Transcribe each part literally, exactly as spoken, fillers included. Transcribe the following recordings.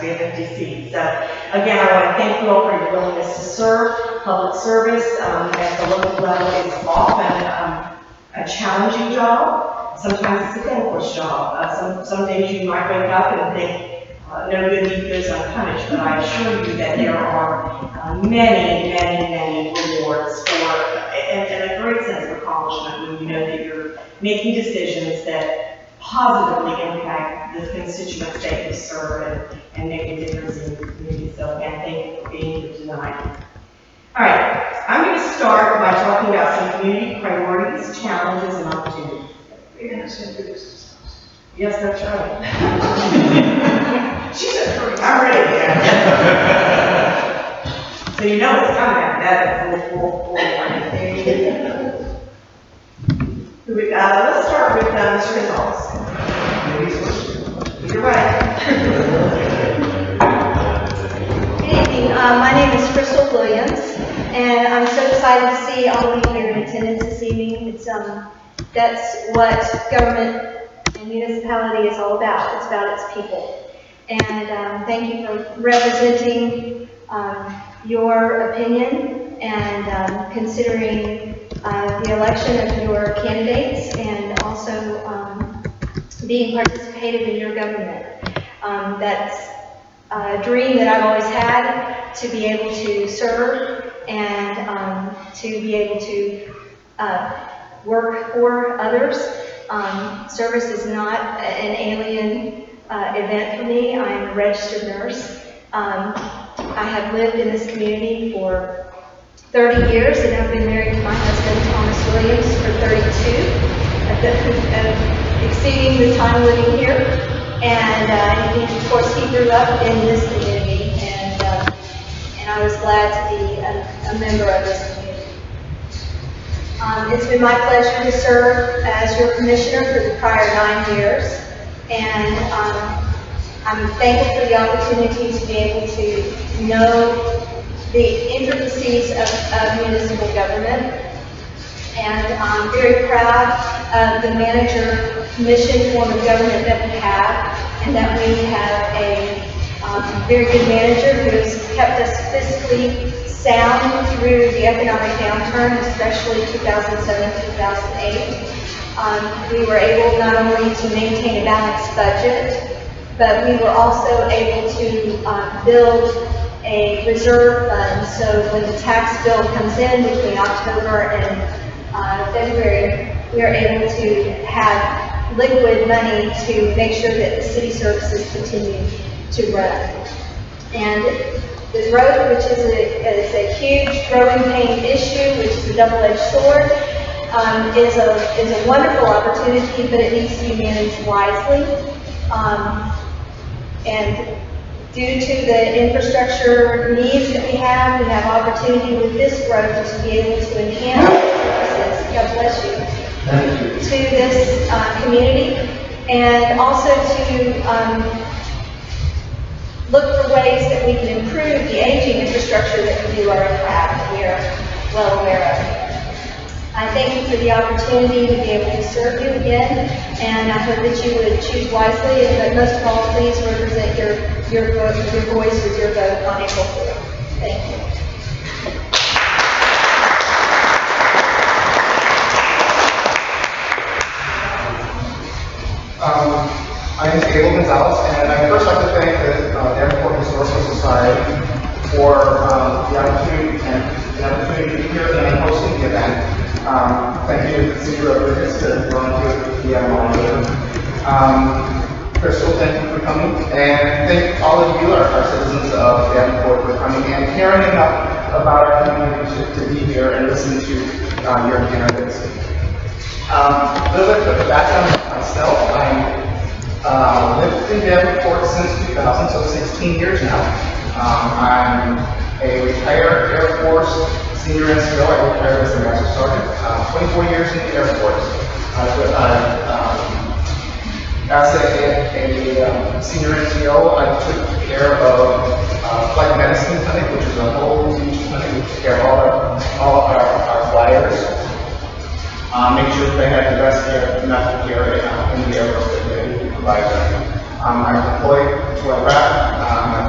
we have empty seats. So again, I want to thank you all for your willingness to serve. Public service um, at the local level is often um, a challenging job. Sometimes it's a thankless job. Uh, some, some days you might wake up and think, uh, no good deed goes unpunished, but I assure you that there are uh, many, many, many rewards for, and, and a great sense of accomplishment when you know that you're making decisions that positively impact the constituents that you serve and, and make a difference in the community. So again, thank you for being here tonight. All right, I'm going to start by talking about some community priorities, challenges, and opportunities. Yes, that's right. She said, I'm ready. So you know it's coming. That is full, full, full warning. Uh, let's start with uh, Mister Gonzalez. You're right. Good evening. Uh, my name is Crystal Williams, and I'm so excited to see all of you here in attendance this evening. It's um, that's what government and municipality is all about. It's about its people. And um, thank you for representing um, your opinion and um, considering uh, the election of your candidates and also um, being participative in your government. Um, that's a dream that I've always had, to be able to serve and um, to be able to uh, work for others. Um, service is not an alien uh, event for me. I'm a registered nurse. Um, I have lived in this community for thirty years, and I've been married to my husband, Thomas Williams, for thirty-two, uh, exceeding the time living here. And uh, he, of course, he grew up in this community, and uh, and I was glad to be a, a member of this community. Um, it's been my pleasure to serve as your commissioner for the prior nine years, and um, I'm thankful for the opportunity to be able to know the intricacies of, of municipal government. And I'm very proud of the manager commission form of government that we have, and that we have a um, very good manager who has kept us fiscally sound through the economic downturn, especially two thousand seven, two thousand eight. Um, we were able not only to maintain a balanced budget, but we were also able to uh, build a reserve fund, so when the tax bill comes in between October and uh, February, we are able to have liquid money to make sure that the city services continue to run. And the road, which is a, is a huge growing pain issue, which is a double-edged sword, um, is a is a wonderful opportunity, but it needs to be managed wisely. Um, and due to the infrastructure needs that we have, we have opportunity with this road to be able to enhance services, God bless you, to this uh, community, and also to um, look for ways that we can improve the aging infrastructure that we do already have, that we are well aware of. I thank you for the opportunity to be able to serve you again, and I hope that you would choose wisely, but most of all, please represent your your vote, your voice with your vote on April fourth. Thank you. Um, my name is Abel Gonzalez, and I'd first like to thank the uh, Davenport Historical Society for um, the opportunity and the opportunity to be here and hosting the event. Um, thank you to the City Rodriguez to volunteer to be our moderator. Um, Crystal, thank you for coming, and thank all of you, our, our citizens of Davenport, for coming and caring enough about our community to, to be here and listen to uh, your candidates. Um, a little bit of the background of myself. I uh, lived in Davenport since two thousand, so sixteen years now. Um, I'm a retired Air Force senior N C O. I retired as a Master Sergeant. Uh, twenty-four years in the Air Force. Uh, um, as a, a, a um, senior N C O, I took care of uh, flight medicine clinic, which is a whole huge clinic. We took care of all our, all of our, our flyers. Um, make sure they had the best care, medical care uh, in the Air Force that they provide them. Um, I'm deployed to Iraq. Um, I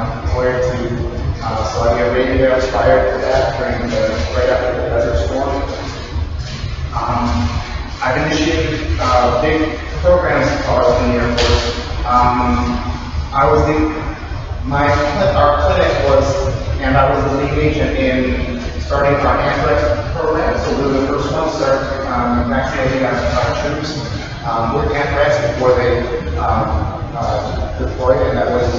prior to that, during the, right after the Desert Storm. Um, I've initiated uh, big programs uh, in the Air Force. Um, I was the, my, our clinic was, and I was the lead agent in starting our anthrax program. So we were the first ones to start um, vaccinating our, our troops um, with anthrax before they um, uh, deployed, and that was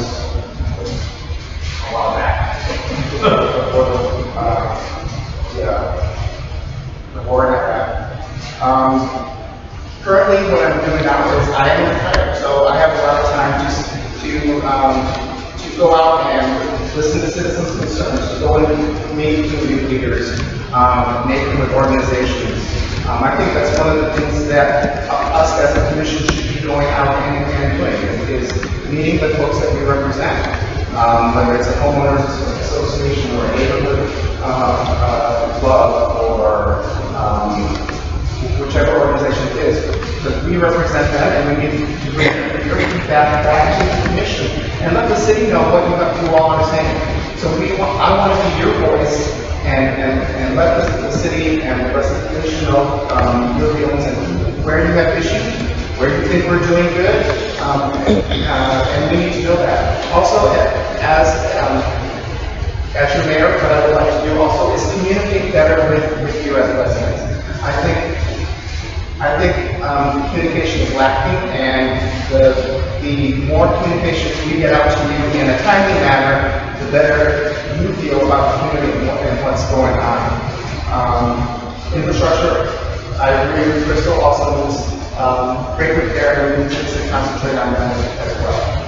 a while back. Before the, uh, yeah, the war and that. Um, currently, what I'm doing now is I am retired, so I have a lot of time just to um, to go out and listen to citizens' concerns, to go and meet community leaders, um, neighborhood organizations. Um, I think that's one of the things that uh, us as a commission should be going out and, and doing is, is meeting the folks that we represent, um, whether it's a homeowners association or a neighborhood uh, uh, club or um, whichever organization it is, because we represent that and we need to bring your feedback back to the commission and let the city know what you, you all are saying. So we want, I want to be your voice and, and, and let the, the city and the rest of the commission know um, your feelings and where you have issues, where you think we're doing good, um, uh, and we need to know that. Also, as um, as your mayor, what I would like to do also is communicate better with, with you as residents. I think I think um, communication is lacking, and the, the more communication we get out to you in a timely manner, the better you feel about the community and, what, and what's going on. Um, infrastructure, I agree with Crystal, also needs um, great repair, and we need to concentrate on that as well.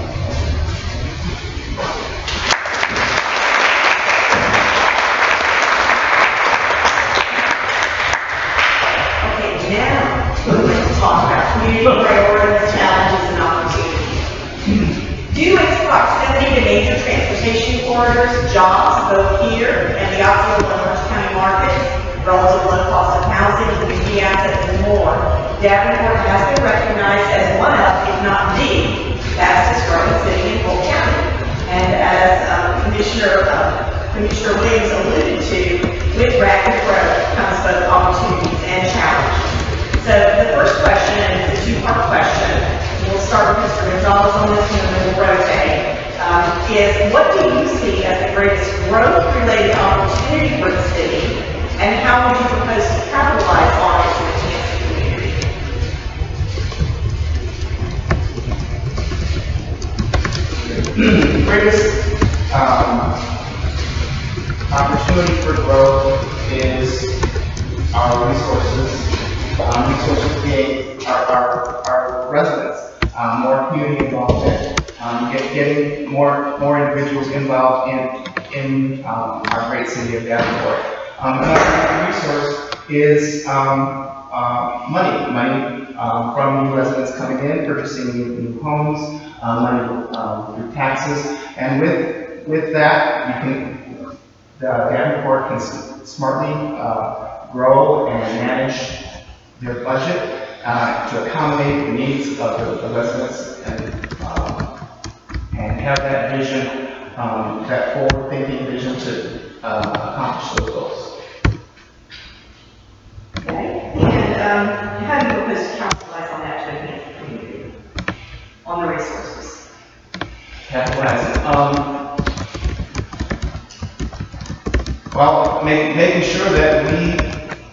Now, we're going to talk about community priorities, challenges, and opportunities. Due to its proximity to major transportation corridors, jobs both here and the Osceola and Orange County markets, relative low cost of housing, community assets, and more, Davenport has been recognized as one of, if not the, fastest growing city in Polk County. And as um, Commissioner, uh, Commissioner Williams alluded to, with rapid growth comes both opportunities and challenges. So the first question, and it's a two-part question, we'll start with Mister Gonzalez on this one and then we'll rotate, um, is what do you see as the greatest growth-related opportunity for the city, and how would you propose to capitalize on it to enhance the community? The greatest um, opportunity for growth is our resources. Um, resources create our, our, our residents, um, more community involvement, um, get, getting more more individuals involved in in um, our great city of Davenport. Um, another resource is um, uh, money, money um, from new residents coming in, purchasing new, new homes, um, money um, through taxes, and with with that, you can the Davenport can smartly uh, grow and manage their budget uh, to accommodate the needs of the, the residents and um, and have that vision, um, that forward-thinking vision to uh, accomplish those goals. Okay, and um, how do you propose to capitalize on that to enhance the community, on the resources? Capitalizing. Um, well, make, making sure that we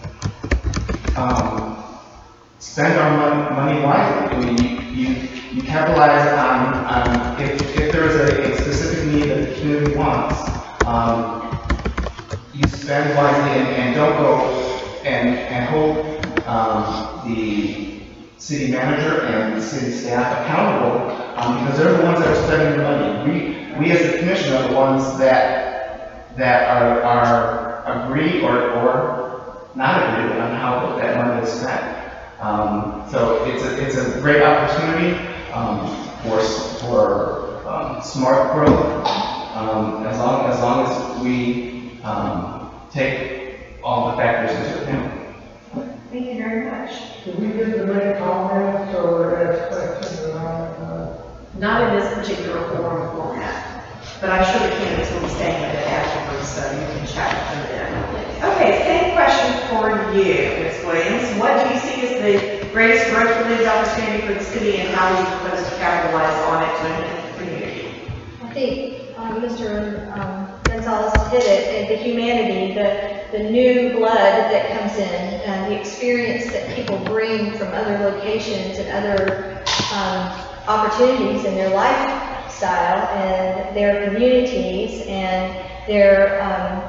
um, spend our money, money wisely. I mean, you, you, you capitalize on, on if, if there is a, a specific need that the community wants, um, you spend wisely and, and don't go and, and hold um, the city manager and the city staff accountable um, because they're the ones that are spending the money. We, we as the commission are the ones that, that are, are agree or, or not agree on how that money is spent. Um, so it's a, it's a great opportunity um, for, for um, smart growth um, as long as long as we um, take all the factors into account. Thank you very much. Do we get to make comments or ask questions around, uh, Not in this particular forum format. but I'm sure the candidates will be staying a bit afterwards, so you can chat with them then. Okay, same question for you, Miz Williams. What do you see as the greatest growth-related opportunity for the city, and how do you propose to capitalize on it to enhance the community? I think um, Mister um, Gonzalez hit it, and the humanity, the, the new blood that comes in, and the experience that people bring from other locations and other um, opportunities in their lifestyle and their communities and their um,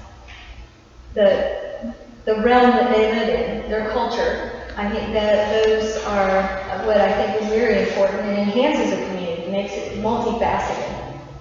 the the realm that they live in, their culture. I think that those are what I think is very important and enhances a community, makes it multifaceted.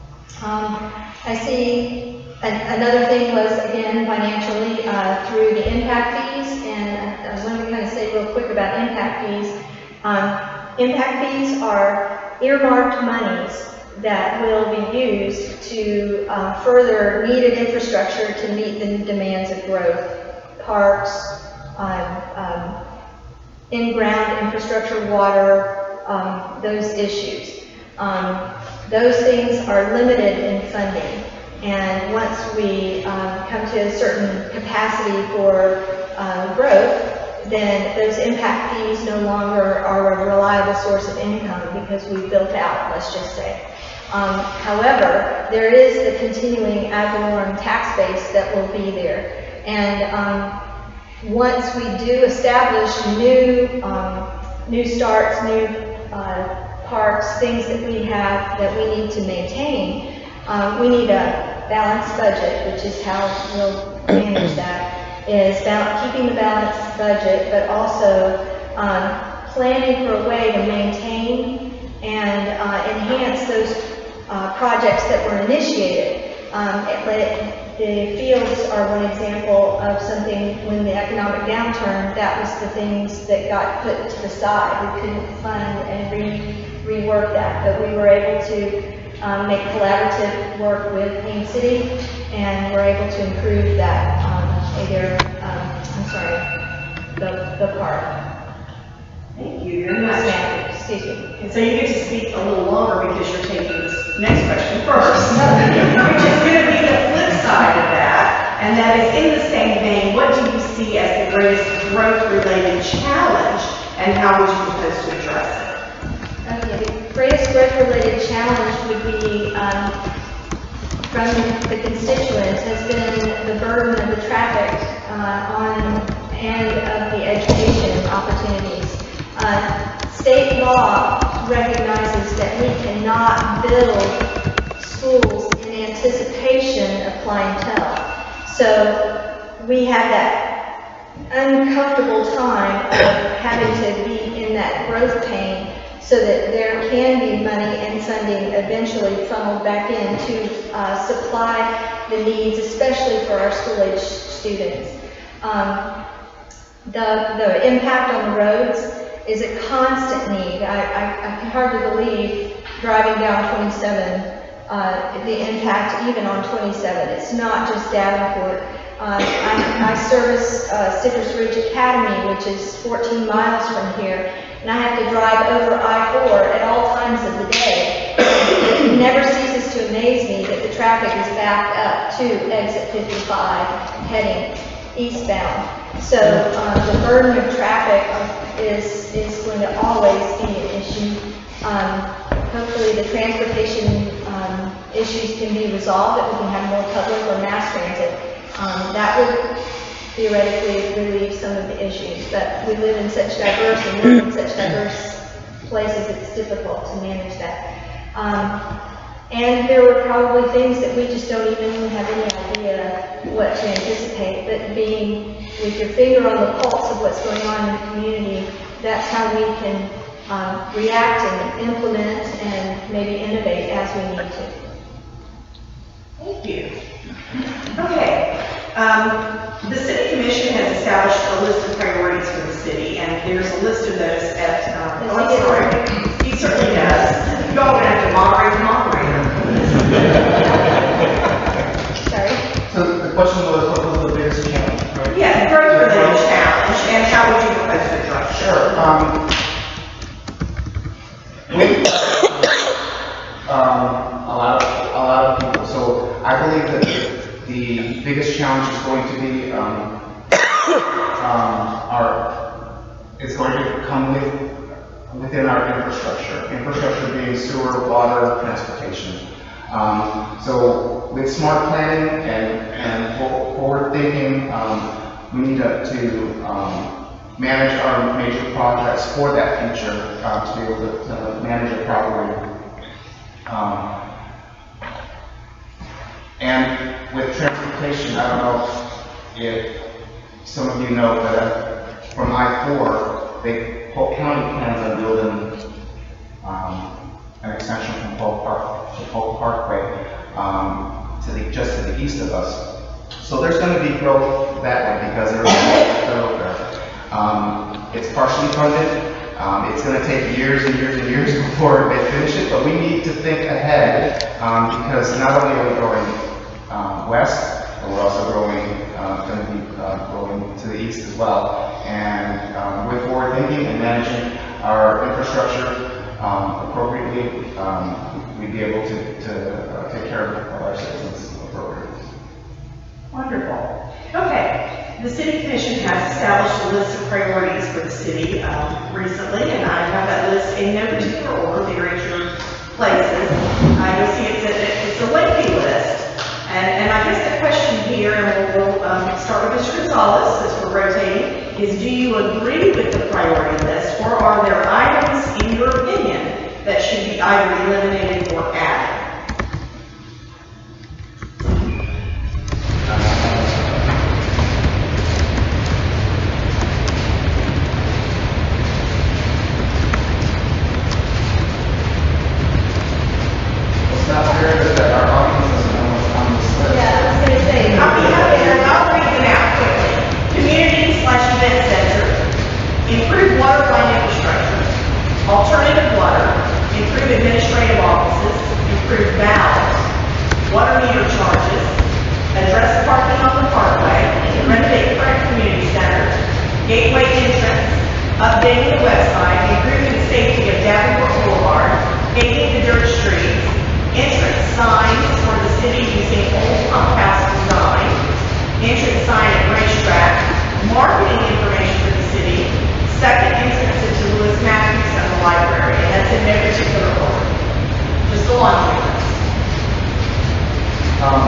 Um, I see an, another thing was, again, financially, uh, through the impact fees, and I, I want to kind of say real quick about impact fees. Um, impact fees are earmarked monies that will be used to uh, further needed infrastructure to meet the demands of growth, parks, um, um, in-ground infrastructure, water, um, those issues. Um, those things are limited in funding, and once we um, come to a certain capacity for uh, growth, then those impact fees no longer are a reliable source of income because we've built out, let's just say. Um, however, there is the continuing ad valorem tax base that will be there, and um, once we do establish new, um, new starts, new uh, parks, things that we have that we need to maintain, um, we need a balanced budget, which is how we'll manage that, is about keeping the balanced budget, but also um, planning for a way to maintain and uh, enhance those uh, projects that were initiated. Um, it, it, The fields are one example of something. When the economic downturn, that was the things that got put to the side. We couldn't fund and re rework that, but we were able to um, make collaborative work with Haines City, and we're able to improve that, um, either, um, I'm sorry, the, the park. Thank you very much. Excuse me. And so you get to speak a little longer because you're taking this next question first, which is going to be the flip side of that, and that is in the same vein, what do you see as the greatest growth-related challenge, and how would you propose to address it? Okay, the greatest growth-related challenge would be, um, from the constituents, has been the burden of the traffic uh, on and of the education opportunities. Uh, state law recognizes that we cannot build schools in anticipation of clientele. So we have that uncomfortable time of having to be in that growth pain so that there can be money and funding eventually funneled back in to uh, supply the needs, especially for our school-age students. Um, the, the impact on the roads is a constant need. I, I, I can hardly believe driving down twenty-seven, uh, the impact even on twenty-seven. It's not just Davenport. Uh, I, I service uh, Stickers Ridge Academy, which is fourteen miles from here, and I have to drive over I four at all times of the day. It never ceases to amaze me that the traffic is backed up to exit fifty-five heading eastbound. So uh, the burden of traffic is, is going to always be an issue. Um, hopefully the transportation um, issues can be resolved, that we can have more public or mass transit. Um, that would theoretically relieve some of the issues, but we live in such diverse and live in such diverse places, it's difficult to manage that. Um, and there were probably things that we just don't even have any idea what to anticipate, but being with your finger on the pulse of what's going on in the community, that's how we can um, react and implement and maybe innovate as we need to. Thank you. Okay. Um, the City Commission has established a list of priorities for the city, and there's a list of those at, um, oh, I'm sorry, he certainly does. You all are going to have to moderate the moderator. Sorry? So the question was, what was the biggest challenge, right? Yeah, growth-related challenge, and how would you propose to address it? Sure. Um, we, um, a lot of, a lot of so I believe that the, the biggest challenge is going to be, um, um, our, it's going to come with, within our infrastructure. Infrastructure being sewer, water, transportation. Um, so with smart planning and, and forward thinking, um, we need to, to um, manage our major projects for that future, uh, to be able to, to manage it properly. Um, and with transportation, I don't know if some of you know, but uh, from I four, they, Polk County plans on building um, an extension from Polk Park to Polk Parkway um, to the, just to the east of us. So there's going to be growth that way because there's a thoroughfare. Um, it's partially funded. Um, it's going to take years and years and years before they finish it, but we need to think ahead um, because not only are we growing um, west, but we're also growing, uh, going to be uh, growing to the east as well. And um, with forward thinking and managing our infrastructure um, appropriately, um, we'd be able to, to uh, take care of our citizens appropriately. Wonderful. Okay, the City Commission has established a list of priorities for the city um, recently, and I have that list in no particular order. They're at your places. Uh, you'll see it's a, it's a lengthy list. And, and I guess the question here, and we'll, we'll um, start with Mister Gonzalez as we're rotating, is do you agree with the priority list, or are there items, in your opinion, that should be either eliminated or added? It's not fair that our audience doesn't know what's on this list. Yeah, I was gonna say. I'll be happy to, I'll read them out quickly. Community slash event center, improve water line infrastructure, alternative water, improve administrative offices, improve valves, water meter charges, address parking on the parkway, renovate Frank Community Center, gateway entrance, updating the website, improving the safety of Davenport Boulevard, paving the dirt streets, entrance signs for the city using old pump house design, entrance sign at racetrack, marketing information for the city, second entrance into Lewis Matthews and the library, and that's in no particular order. Just a laundry list. Um,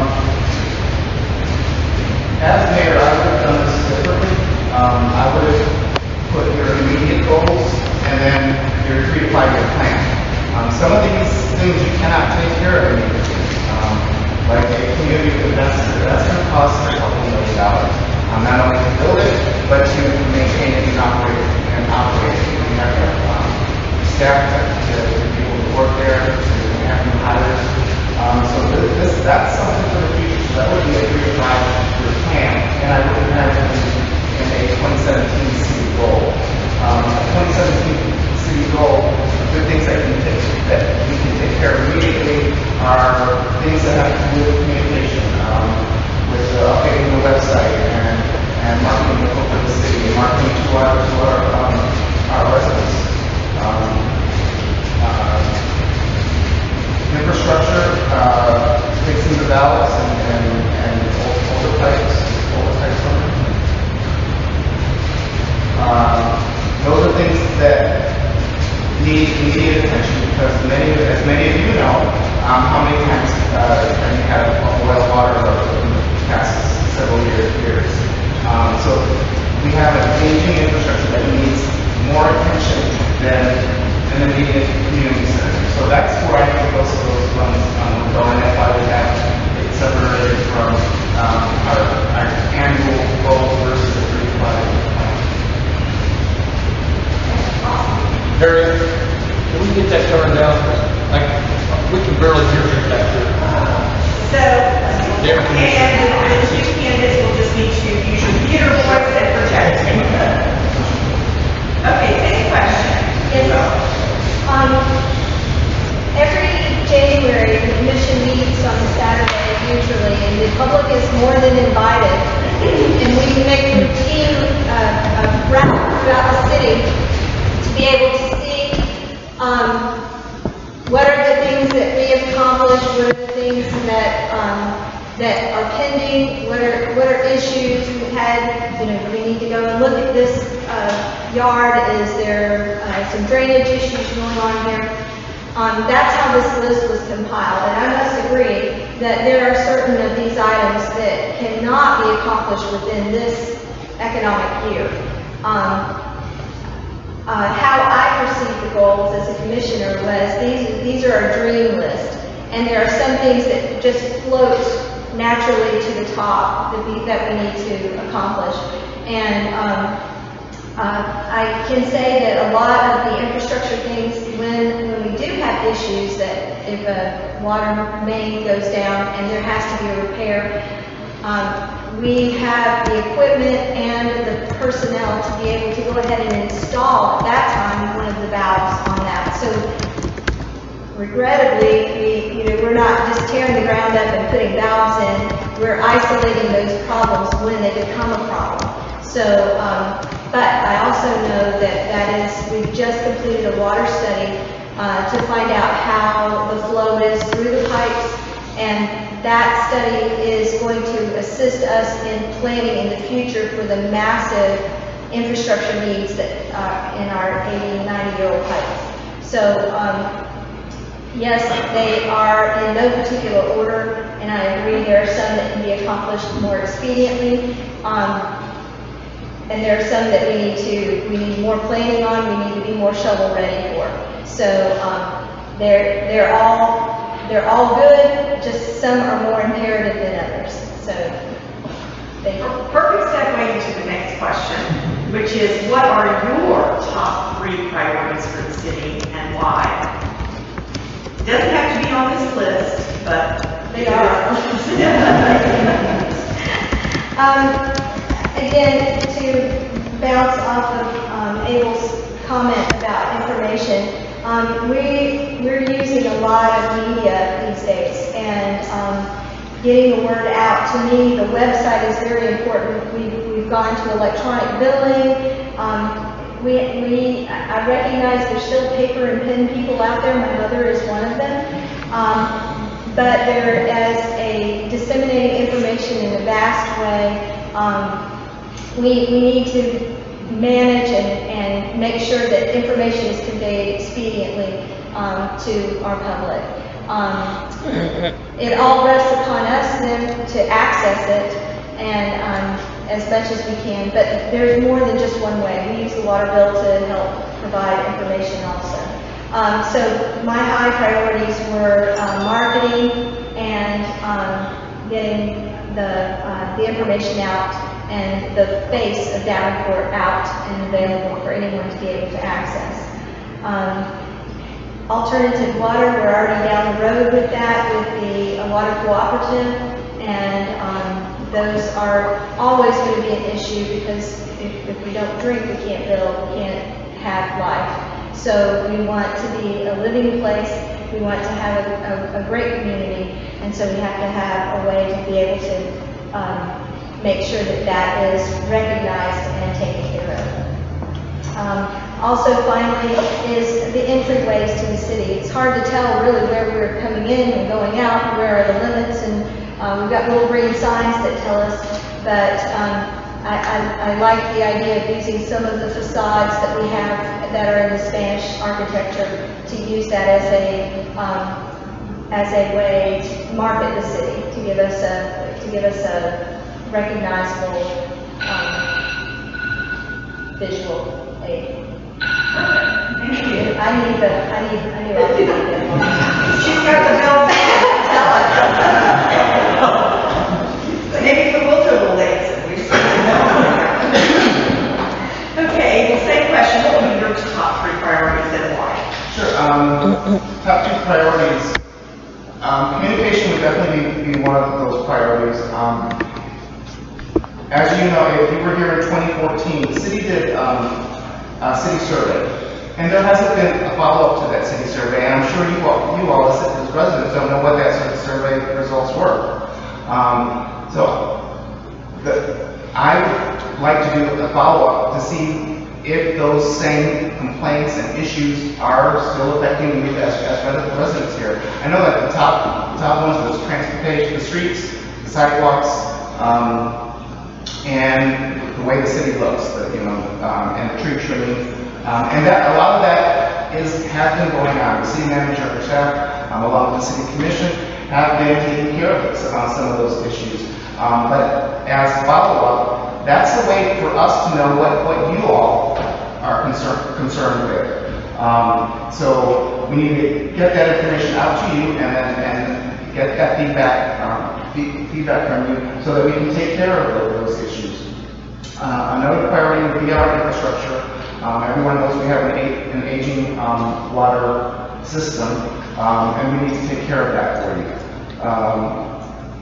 as mayor, I would have done this differently. Um, I would have put your immediate goals and then your three to five year plan. Um, some of these things you cannot take care of immediately. Um, like a community event center, that's going to cost a couple million dollars. Um, not only to build it, but to maintain it and operate it. And operate it. We have to um, staff to, to people to work there, to have new hires. Um, so this, this, that's something for the future. So that would be a three to five year plan, and I would have it in, in a twenty seventeen city goal. Um, a twenty seventeen city goal, the things that can take, that we can take care of immediately are things that have to do with communication, um, with uh, updating the website and, and marketing the, the city, and marketing to our to our um, our residents. Um, uh, infrastructure, uh, fixing the valves and, and, and older pipes, older pipes. Um, those are things that need immediate attention because many, as many of you know, um, how many times uh, have you had a boil water in the past several years? years. Um, so we have an aging infrastructure that needs more attention than an immediate community center. So that's where I think most of those funds um, would go, and that's why we have it separated from um, our, our annual goal versus the three to five year plan. Harry, can we get that turned down? Like, we can barely hear you back there. So, There. and the two candidates will just need to use your theater voice and project. Okay, any question? Yes. Um, every January, the commission meets on a Saturday usually, and the public is more than invited. And we make routine, uh, uh, rounds throughout the city to be able to see, um, what are the things that we have accomplished, what are the things that, um, that are pending, what are, what are issues we've had, you know, do we need to go and look at this, uh, yard, is there, uh, some drainage issues going on here? Um, that's how this list was compiled, and I must agree that there are certain of these items that cannot be accomplished within this economic year. Um, uh, how I perceive the goals as a commissioner was, these, these are our dream list, and there are some things that just float naturally to the top that we, that we need to accomplish. And, um, Uh, I can say that a lot of the infrastructure things, when, when we do have issues, that if a water main goes down and there has to be a repair, um, we have the equipment and the personnel to be able to go ahead and install at that time one of the valves on that. So regrettably, we, you know, we're not just tearing the ground up and putting valves in, we're isolating those problems when they become a problem. So, um, but I also know that that is, we've just completed a water study uh, to find out how the flow is through the pipes, and that study is going to assist us in planning in the future for the massive infrastructure needs that are in our eighty, ninety-year-old pipes. So, um, yes, they are in no particular order, and I agree there are some that can be accomplished more expediently. Um, And there are some that we need to, we need more planning on, we need to be more shovel ready for. So, um, they're, they're all, they're all good, just some are more imperative than others. So, thank you. Perfect segue into the next question, which is, what are your top three priorities for the city and why? It doesn't have to be on this list, but They are. um, Again, to bounce off of um, Abel's comment about information, um, we, we're using a lot of media these days, and um, getting the word out. To me, the website is very important. We've, we've gone to electronic billing. Um, we, we, I recognize there's still paper and pen people out there. My mother is one of them. Um, but there, as a disseminating information in a vast way, um, We, we need to manage and, and make sure that information is conveyed expediently um, to our public. Um, it all rests upon us then to access it and um, as much as we can, but there's more than just one way. We use the water bill to help provide information also. Um, so my high priorities were uh, marketing and um, getting the, uh, the information out and the face of Davenport out and available for anyone to be able to access. Um, alternative water, we're already down the road with that with the uh, water cooperative, and um, those are always going to be an issue because if, if we don't drink, we can't build, we can't have life. So we want to be a living place, we want to have a, a, a great community, and so we have to have a way to be able to um, make sure that that is recognized and taken care of. Um, also, finally, is the entryways to the city. It's hard to tell really where we're coming in and going out, where are the limits, and um, we've got little green signs that tell us, but um, I, I, I like the idea of using some of the facades that we have that are in the Spanish architecture to use that as a um, as a way to market the city, to give us a to give us a recognizable um, visual aid. thank you. I need the, I need, I knew I would need that one. She's got the bell. Maybe the Wilton will dance it. We just don't know. Okay, well, same question. What would be your top three priorities and why? Sure, um, top two priorities. Um, communication would definitely be, be one of those priorities. Um, As you know, if you were here in twenty fourteen, the city did um, a city survey, and there hasn't been a follow-up to that city survey, and I'm sure you all, you all as as residents don't know what that sort of survey results were. Um, so, the, I would like to do a follow-up to see if those same complaints and issues are still affecting you as, as residents here. I know that the top, the top ones was transportation, the streets, the sidewalks, um, and the way the city looks, the, you know, um, and the tree trimming. Um, and that, a lot of that is, has been going on. The city manager and staff, um, along with the city commission, have been taking care of this, on some of those issues. Um, but as follow-up, that's a way for us to know what, what you all are concerned, concerned with. Um, so we need to get that information out to you and then, and get that feedback, um, feed, feedback from you so that we can take care of those, those issues. Uh, another priority would be our infrastructure. Um, everyone knows we have an, a, an aging um, water system, um, and we need to take care of that for you. Um,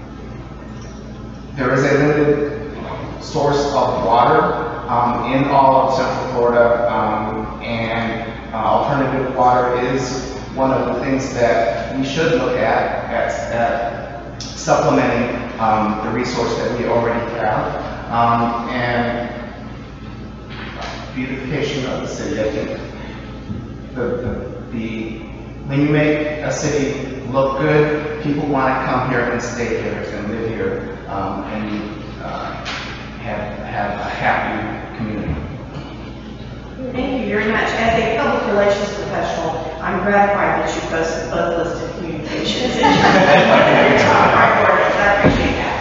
there is a limited source of water um, in all of Central Florida, um, and uh, alternative water is one of the things that we should look at, at, at supplementing um, the resource that we already have. Um, and beautification of the city. I think the, the, the when you make a city look good, people want to come here and stay here and live here, um, and uh, have have a happy community. Thank you very much. As a public relations professional, I'm gratified that you posted both listed communications in your top priorities. I appreciate that.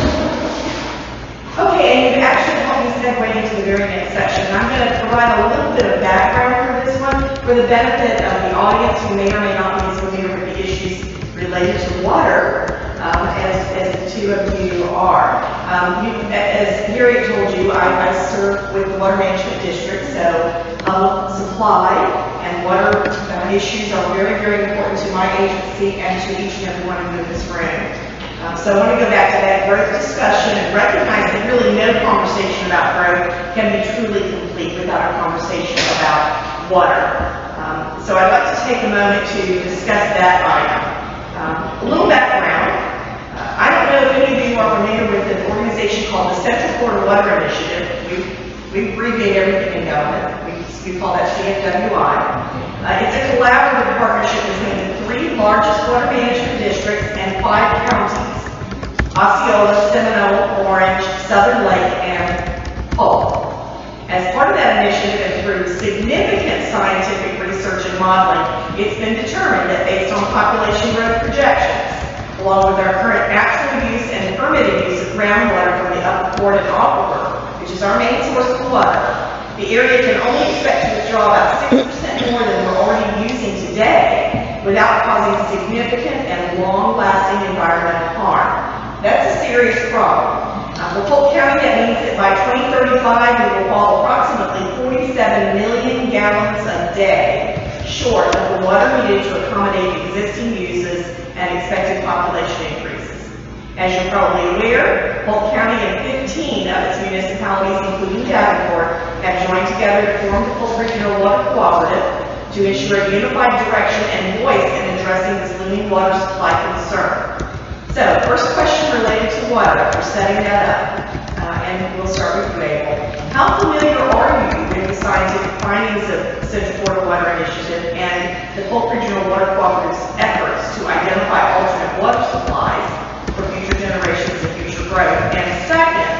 Okay, and you've actually helped me segue into the very next section. I'm going to provide a little bit of background for this one for the benefit of the audience who may or may not be familiar with the issues related to water, um, as, as the two of you are. Um, you, as Gary told you, I, I serve with the Water Management District, so um, supply and water uh, issues are very, very important to my agency and to each and every one of you in this room. Um, so I want to go back to that growth discussion and recognize that really no conversation about growth can be truly complete without a conversation about water. Um, so I'd like to take a moment to discuss that item. Um, a little background. Uh, I don't know if any of you are familiar with an organization called the Central Florida Water Initiative. We, we abbreviate everything in government. We, we call that C F W I. Uh, it's a collaborative partnership between the three largest water management districts and five counties: Osceola, Seminole, Orange, Southern Lake, and Polk. As part of that initiative and through significant scientific research and modeling, it's been determined that based on population growth projections, along with our current actual use and permitted use of groundwater from the Upper Florida Aquifer, which is our main source of water, the area can only expect to withdraw about six percent more than we're already using today without causing significant and long-lasting environmental harm. That's a serious problem. Uh, for Polk County, that means that by twenty thirty-five, we will fall approximately forty-seven million gallons a day short of the water needed to accommodate existing uses and expected population increases. As you're probably aware, Polk County and fifteen of its municipalities, including Davenport, have joined together to form the Polk Regional Water Cooperative to ensure a unified direction and voice in addressing this looming water supply concern. So, first question related to water, we're setting that up, uh, and we'll start with you, Abel. How familiar are you with the scientific findings of the Central Florida Water Initiative and the Polk Regional Water Cooperative's efforts to identify alternate water supplies for future generations and future growth? And second,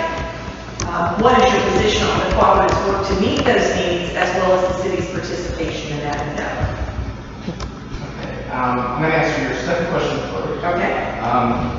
uh, what is your position on the cooperative's work to meet those needs as well as the city's participation in that endeavor? Um, I'm going to answer your second question first. Okay. Um,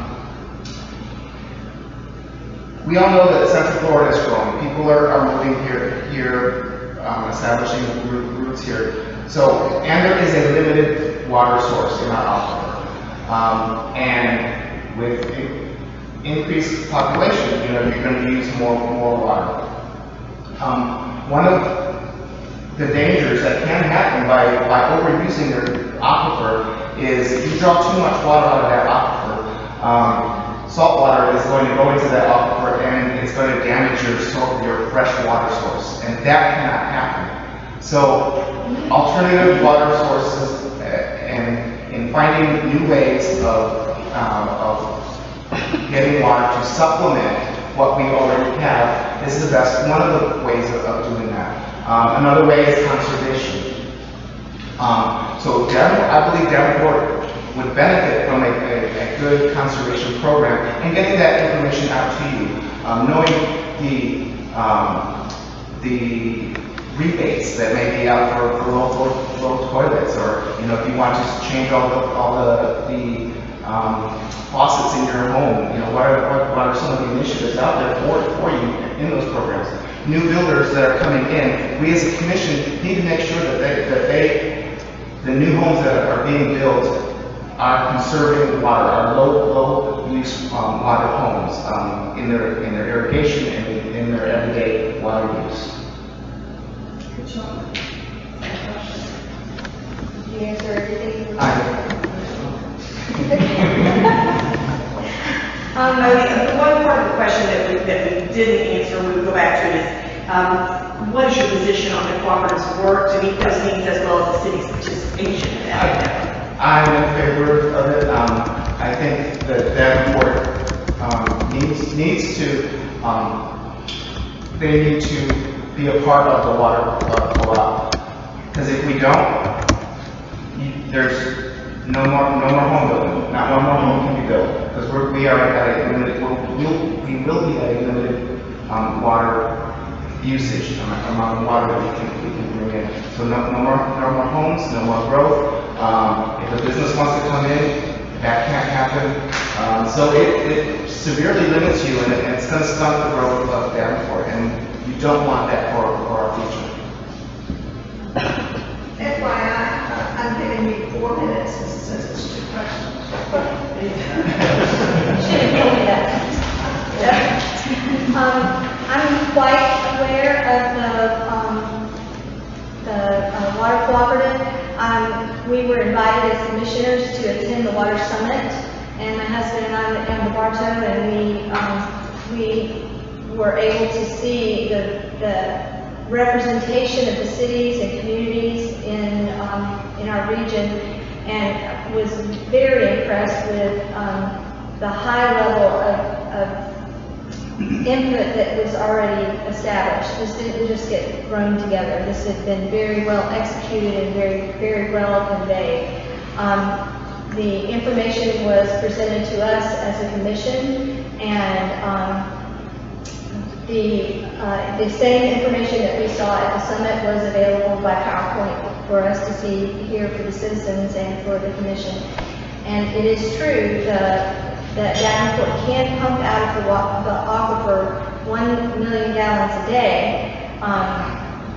we all know that Central Florida is growing. People are, are moving here, here, um, establishing roots here. So, and there is a limited water source in our aquifer. Um, and with in, increased population, you know, you're going to use more, more water. Um, one of the dangers that can happen by, by overusing your aquifer is if you draw too much water out of that aquifer, um, salt water is going to go into that aquifer and it's going to damage your, your fresh water source, and that cannot happen. So alternative water sources uh, and in finding new ways of, um, of getting water to supplement what we already have is the best, one of the ways of, of doing that. Um, another way is conservation. Um, so Davenport, I believe Davenport would benefit from a, a, a good conservation program and getting that information out to you, um, knowing the um, the rebates that may be out for, for local, local toilets, or you know, if you want to change all the all the, the um, faucets in your home, you know, what are what, what are some of the initiatives out there for for you in those programs? New builders that are coming in, we as a commission need to make sure that they that they the new homes that are being built are conserving water, are low low use um, water homes um, in their in their irrigation and in, in their everyday water use. Good job. You answer everything? Um, uh, the, the one part of the question that we, that we didn't answer, we would go back to is, um, what is your position on the cooperative's work to meet those needs as well as the city's participation in that? I'm in favor of it. Um, I think that Davenport um, needs needs to um, they need to be a part of the water uh, co-op, because if we don't, you, there's no more no more home building. Not one more home can be built, because we're we are at a limited we'll, we'll, we will be at a limited um, water usage amount of water that we can we can bring in. So no no more no more homes, no more growth. Um, if a business wants to come in, that can't happen. Um, so it, it severely limits you, and, it, and it's going to stunt the growth of Davenport, and you don't want that for, for our future. F Y I, I'm giving you four minutes since it's two questions. Should have told me that. Um, I'm quite aware of the, um, the uh, water cooperative. Um, we were invited as commissioners to attend the Water Summit, and my husband and I went down to Bartow, and we, um, we were able to see the, the representation of the cities and communities in, um, in our region, and was very impressed with um, the high level of, of input that was already established. This didn't just get thrown together. This had been very well executed and very, very well conveyed. Um, the information was presented to us as a commission, and um, the uh, the same information that we saw at the summit was available by PowerPoint for us to see here for the citizens and for the commission. And it is true the that Davenport can pump out of the, wa- the aquifer one million gallons a day, um,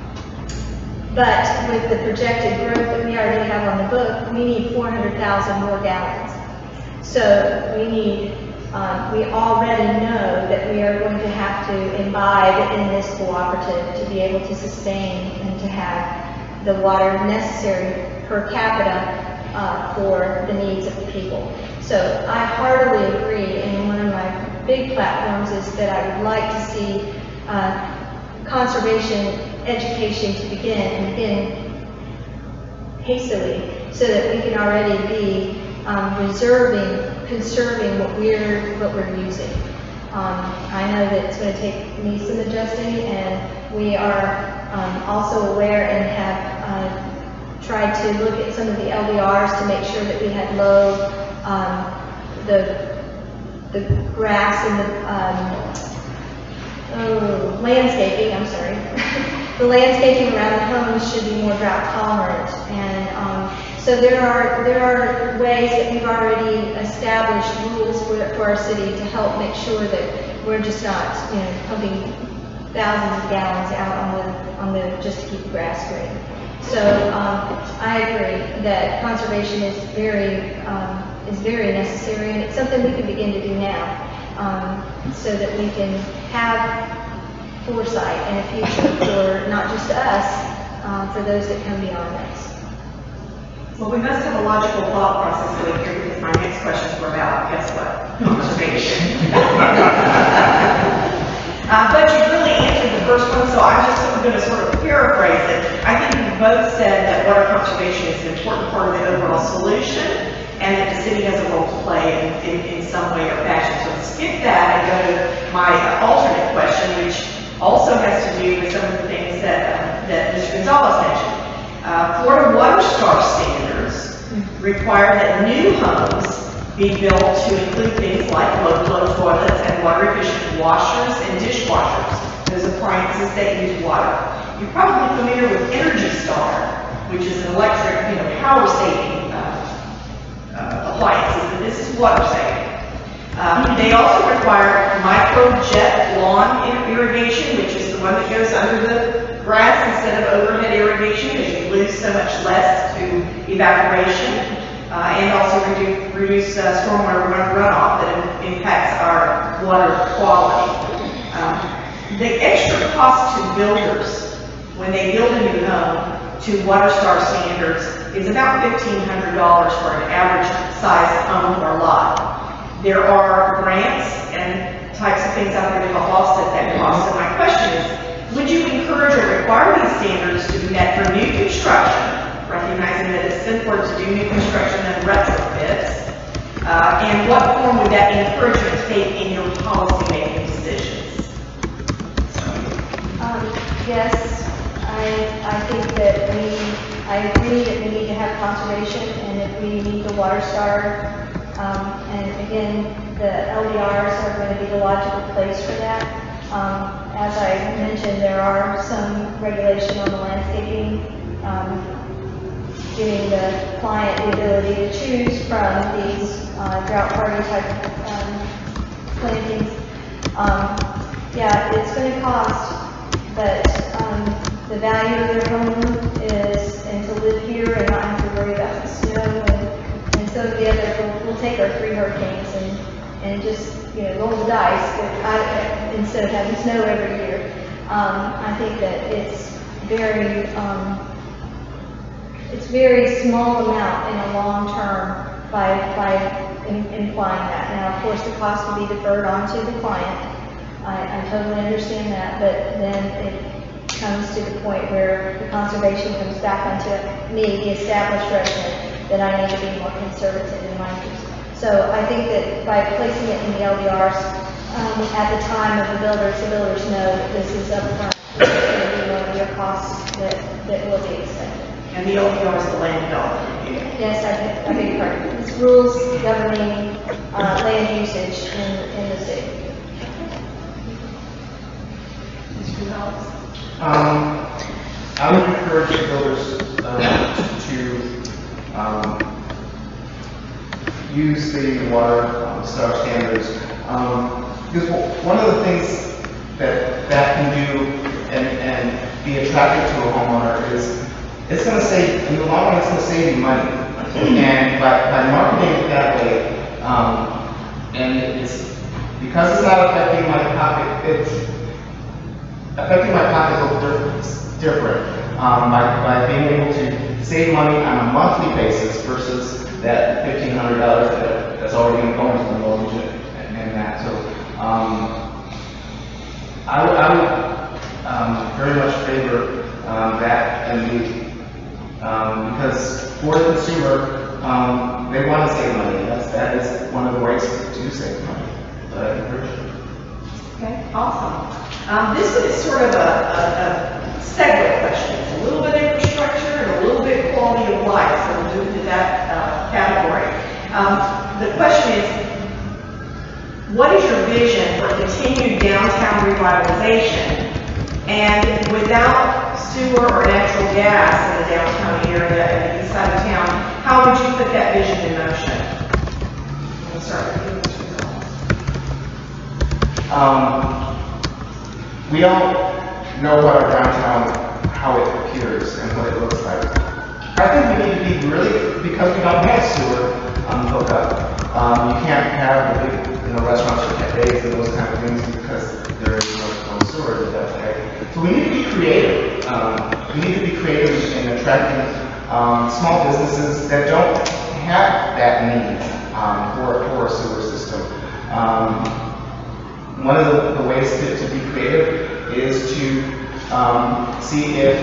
but with the projected growth that we already have on the book, we need four hundred thousand more gallons. So we need, um, we already know that we are going to have to imbibe in this cooperative to be able to sustain and to have the water necessary per capita uh, for the needs of the people. So I heartily agree, and one of my big platforms is that I would like to see uh, conservation education to begin and begin hastily, so that we can already be um, reserving, conserving what we're what we're using. Um, I know that it's going to take me some adjusting, and we are um, also aware and have uh, tried to look at some of the L D Rs to make sure that we had low Um, the the grass and the um, oh, landscaping, I'm sorry, the landscaping around the homes should be more drought tolerant, and um, so there are there are ways that we've already established rules for, for our city to help make sure that we're just not, you know, pumping thousands of gallons out on the on the just to keep the grass green. So um, I agree that conservation is very um, is very necessary, and it's something we can begin to do now, um, so that we can have foresight and a future for not just us, um, for those that come beyond us. Well, we must have a logical thought process going here, because my next questions were about, guess what? Conservation. uh, but you really answered the first one, so I'm just going to sort of paraphrase it. I think you both said that water conservation is an important part of the overall solution, and that the city has a role to play in, in, in some way or fashion. So to skip that and go to my uh, alternate question, which also has to do with some of the things that uh, that Mister Gonzalez mentioned. Uh, Florida Water Star standards require that new homes be built to include things like low flow toilets and water efficient washers and dishwashers, those appliances that use water. You're probably familiar with Energy Star, which is an electric, you know, power saving uh, uh, appliances, but this is water saving. Um, they also require microjet lawn irrigation, which is the one that goes under the grass instead of overhead irrigation, because you lose so much less to evaporation, uh, and also reduce, reduce uh, stormwater run runoff that impacts our water quality. Um, the extra cost to builders when they build a new home to Water Star standards is about fifteen hundred dollars for an average size home or lot. There are grants and types of things out there to help offset that cost. So my question is, would you encourage or require these standards to be met for new construction, recognizing that it's simpler to do new construction than retrofits? Uh, and what form would that encouragement take in your policy-making decisions? Um, yes, I, I think that we, I agree that we need to have conservation, and if we need the Water Star, um, and again, the L D Rs are going to be the logical place for that. Um, as I mentioned, there are some regulation on the landscaping, um, giving the client the ability to choose from these uh, drought hardy type um, plantings. Um, yeah, it's going to cost, but um, the value of their home is, and to live here and not have to worry about the snow, and, and so together we'll, we'll take our three hurricanes and, and just, you know, roll the dice, but I, instead of having snow every year. Um, I think that it's very, um, it's very small amount in a long term by, by in, implying that. Now, of course, the cost will be deferred onto the client. I, I totally understand that, but then it comes to the point where the conservation comes back onto me, the established resident, that I need to be more conservative in my use. So I think that by placing it in the L D Rs, um, at the time of the builders, the builders know that this is upfront. This is going to be one of your costs that, that will be expended. And the L D R is the land development unit. Yes, I, I beg your pardon. It's rules governing uh, land usage in, in the city. Mister Gonzalez? Um, I would encourage the builders uh, to um, use the Water um, Star standards. Um, because one of the things that that can do and, and be attractive to a homeowner is it's going to save, in the long run, it's going to save you money. And by, by marketing it that way, um, and it's, because it's not affecting my pocket, it's affecting my pocket a little different, different um, by, by being able to save money on a monthly basis versus that fifteen hundred dollars that, that's already going to go into the mortgage and, and that. So um, I would, I would um, very much favor um, that and the Um, because for the consumer, um, they want to save money. That's, that is one of the ways to save money. So I encourage it. Okay, awesome. Um, this is sort of a, a, a segue question. It's a little bit infrastructure and a little bit quality of life, so we'll move to that uh, category. Um, the question is, what is your vision for continued downtown revitalization? And without sewer or natural gas in the downtown area and the east side of town, how would you put that vision in motion? We'll start with you, Mister Gonzalez. Um, we all know what our downtown, how it appears and what it looks like. I think we need to be really, because we don't have sewer um, hookup. Um, you can't have the big, you know, restaurants or cafes and those kind of things because there is no, no sewer in that way. So we need to be creative. Um, we need to be creative in attracting um, small businesses that don't have that need um, for, for a sewer system. Um, one of the, the ways to, to be creative is to um, see if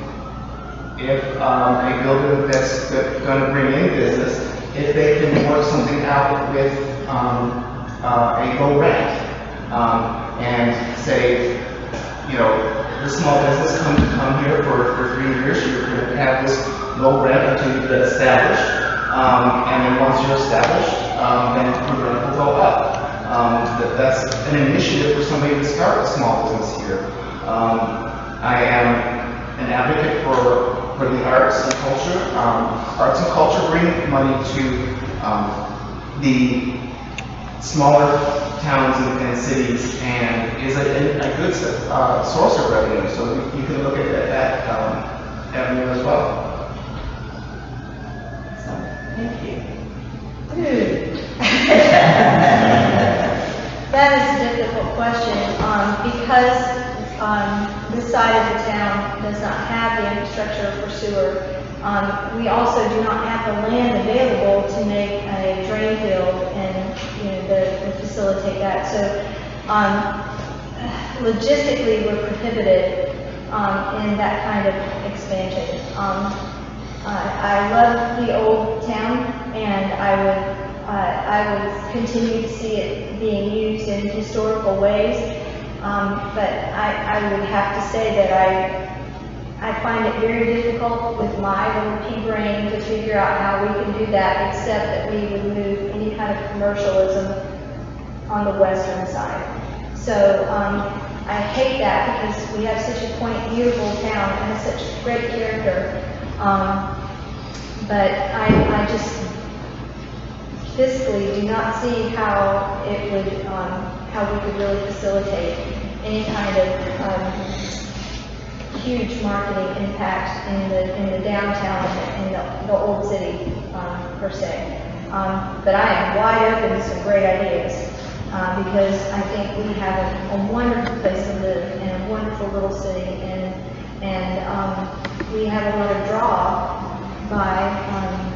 if um, a builder that's going to bring in business, if they can work something out with um, uh, a low rent um, and say, you know, the small business come to come here for, for three years, you're going to have this low rent until you get established. Um, and then once you're established, um, then the rent will go up. Um, that, that's an initiative for somebody to start a small business here. Um, I am an advocate for, for the arts and culture. Um, arts and culture bring money to um, the smaller towns and, and cities, and is a, a good uh, source of revenue. So you, you can look at that, that um, avenue as well. Thank you. That is a difficult question, um, because, um, this side of the town does not have the infrastructure for sewer. Um, we also do not have the land available to make a drain field and, you know, the, to facilitate that. So, um, logistically, we're prohibited, um, in that kind of expansion. Um, I, I love the old town, and I would, uh, I would continue to see it being used in historical ways. Um, but I, I would have to say that I, I find it very difficult with my little pea brain to figure out how we can do that, except that we would move any kind of commercialism on the western side. So, um, I hate that because we have such a quaint, beautiful town and has such great character. Um, but I, I just fiscally do not see how it would, um, how we could really facilitate any kind of, um, huge marketing impact in the, in the downtown and in the, the old city, um, per se. Um, but I am wide open to some great ideas, uh, because I think we have a, a wonderful place to live and a wonderful little city, and, and, um, we have a lot of draw by, um,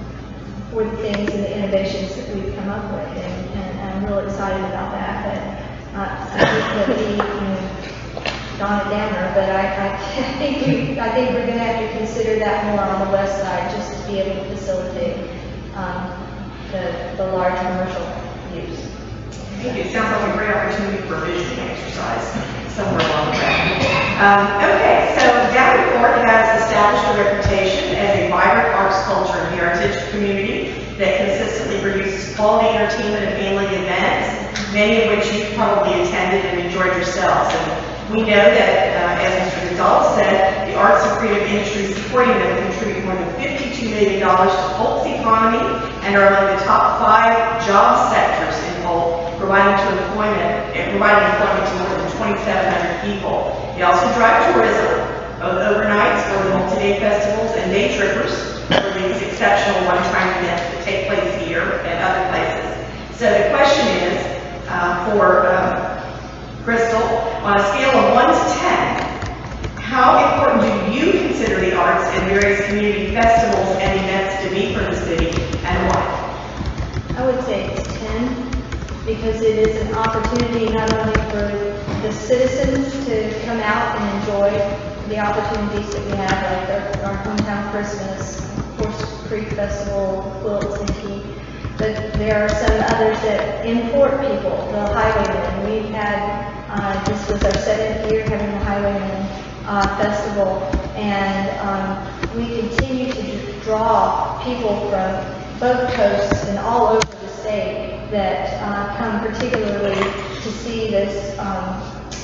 for the things and the innovations that we've come up with, and, and I'm really excited about that. But, uh, I think that we, you know, Donna Downer, but I, I think we, I think we're going to have to consider that more on the west side, just to be able to facilitate, um, the, the large commercial use. Thank you. It sounds like a great opportunity for a vision exercise somewhere along the way. Um, okay, so Davenport has established a reputation as a vibrant arts, culture, and heritage community that consistently produces quality entertainment and family events, many of which you've probably attended and enjoyed yourselves. And we know that, uh, as Mister Gonzalez said, the arts and creative industries supporting them contribute more than fifty-two million dollars to Polk's economy and are among the top five job sectors in Polk, providing to employment, and providing employment to more than twenty-seven hundred people. They also drive tourism, both overnights for the multi-day festivals and day trippers for these exceptional one-time events that take place here and other places. So the question is, uh, for uh, Crystal, on a scale of one to ten, how important do you consider the arts and various community festivals and events to be for the city, and why? I would say it's ten, because it is an opportunity not only for the citizens to come out and enjoy the opportunities that we have, like our, our hometown Christmas, Horse Creek Festival, Quilts and Key, but there are some others that import people, the Highwaymen. We've had, uh, this was our seventh year having the Highwaymen uh, Festival, and um, we continue to draw people from both coasts and all over the state that uh, come particularly to see this um,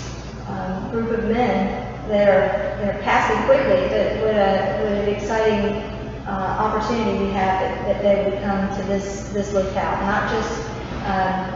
um, group of men that are, that are passing quickly, but what, a, what an exciting uh, opportunity we have that, that they would come to this, this locale, not just um,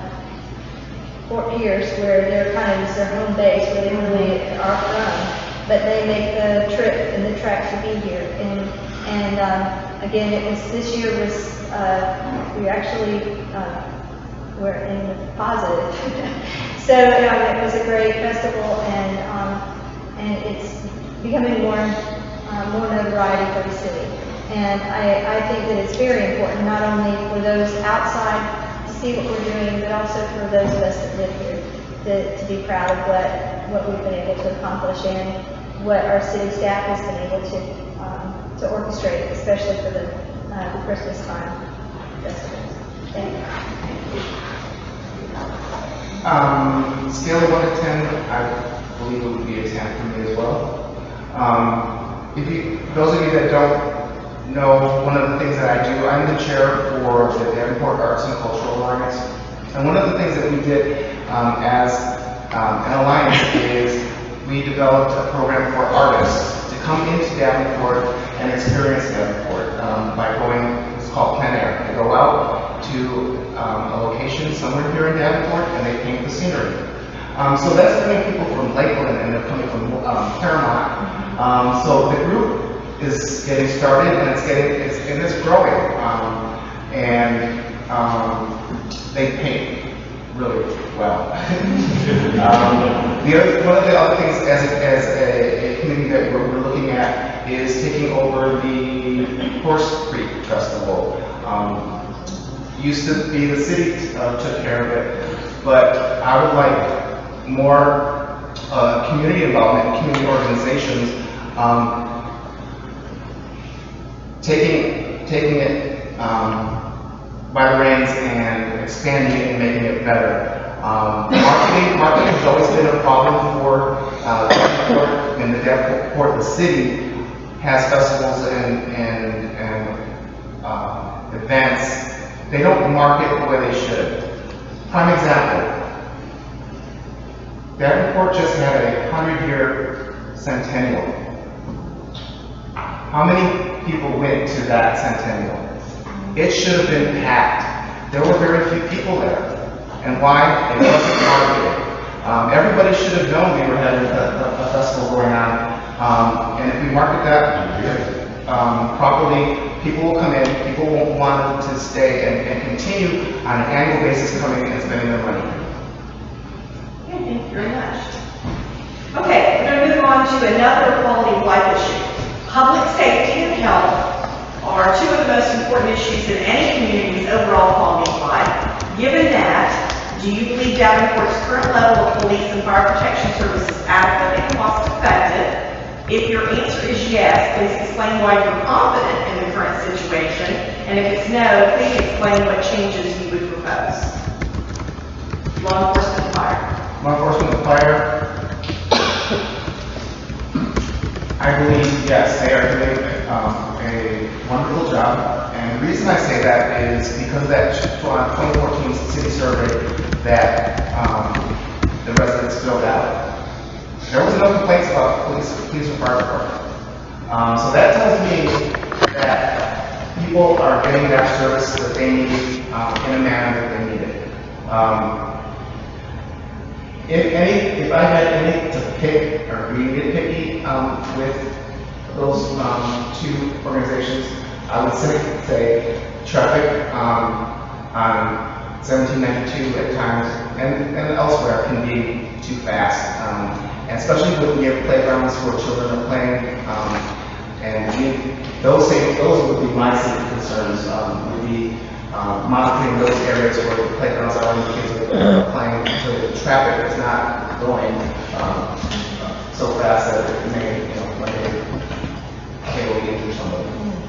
Fort Pierce, where they're kind of it's their home base, where they really are from, but they make the trip and the trek to be here. And, and um, again, it was, this year was, uh, we actually, uh, were in the positive. So um, it was a great festival, and um, and it's becoming more uh, more notoriety for the city. And I, I think that it's very important, not only for those outside to see what we're doing, but also for those of us that live here to, to be proud of what, what we've been able to accomplish and what our city staff has been able to um, to orchestrate, especially for the, uh, the Christmas time festivals. Thank you. Um, scale of one to ten, I believe it would be a ten for me as well. Um, if you, those of you that don't know, one of the things that I do, I'm the chair for the Davenport Arts and Cultural Alliance. And one of the things that we did um, as um, an alliance is we developed a program for artists to come into Davenport and experience Davenport um, by going, it's called plein air. They go out to um, a location somewhere here in Davenport and they paint the scenery. Um, so that's bringing people from Lakeland and they're coming from um, Claremont. Um, so the group is getting started and it's getting, it's, and it's growing. Um, and um, they paint really well. um, the other, one of the other things as a, as a, a committee that we're, we're looking at is taking over the Horse Creek Festival. Um, used to be the city uh, took care of it, but I would like more uh, community involvement, community organizations um, taking taking it um, by the reins and expanding it and making it better. Um, marketing, marketing has always been a problem for uh, Davenport, and the Davenport, the city, has festivals and, and, and uh, events. They don't market the way they should. Prime example, Davenport just had a hundred-year centennial. How many people went to that centennial? It should have been packed. There were very few people there. And why? It wasn't marketed. Um, everybody should have known we were having a, a, a festival going on. Um, and if we market that um, properly, people will come in, people won't want to stay and, and continue on an annual basis coming and spending their money. Okay, thank you very much. Okay, we're going to move on to another quality of life issue. Public safety and health are two of the most important issues in any community's overall quality of life. Given that, do you believe Davenport's current level of police and fire protection service is adequate and cost effective? If your answer is yes, please explain why you're confident in the current situation. And if it's no, please explain what changes you would propose. Law enforcement and fire. Law enforcement and fire, I believe, yes, they are doing um, a wonderful job. And the reason I say that is because of that twenty fourteen city survey that um, the residents filled out. There was no complaints about police, police or fire department. Um, so that tells me that people are getting that service that they need um, in a manner that they need it. Um, if any, if I had any to pick or be nitpicky um, with those um, two organizations, I would say, say traffic um, on seventeen ninety-two at times and, and elsewhere can be too fast. Um, and especially when we have playgrounds where children are playing. Um, and we, those same, those would be my safety concerns. Um, would be um, monitoring those areas where the playgrounds are and the kids are playing so the traffic is not going um, so fast that it may, you know, like a cable get through somebody.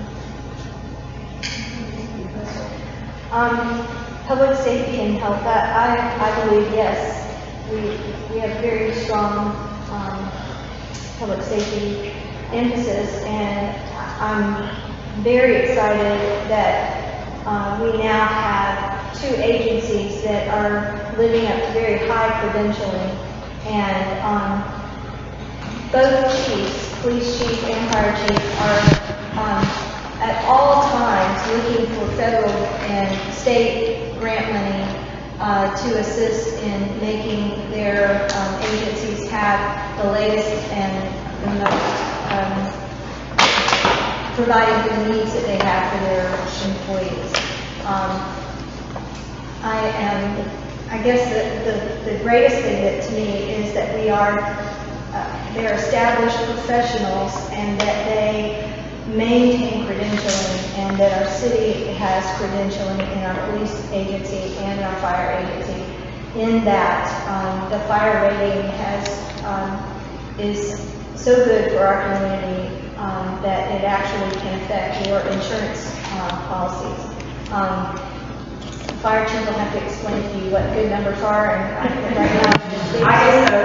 Um, public safety and health, I, I, I believe yes. We, we have very strong um, public safety emphasis, and I'm very excited that uh, we now have two agencies that are living up to very high credentialing, and um, both chiefs, police chief and fire chief, are um, at all times looking for federal and state grant money uh, to assist in making their um, agencies have the latest and the most, um, providing for the needs that they have for their employees. Um, I am, I guess the, the, the greatest thing that to me is that we are, uh, they're established professionals and that they maintain credentialing, and that our city has credentialing in our police agency and our fire agency. In that, um, the fire rating has um, is so good for our community um, that it actually can affect your insurance uh, policies. Um, the fire chief will have to explain to you what good numbers are, and I, right now, I S O rating.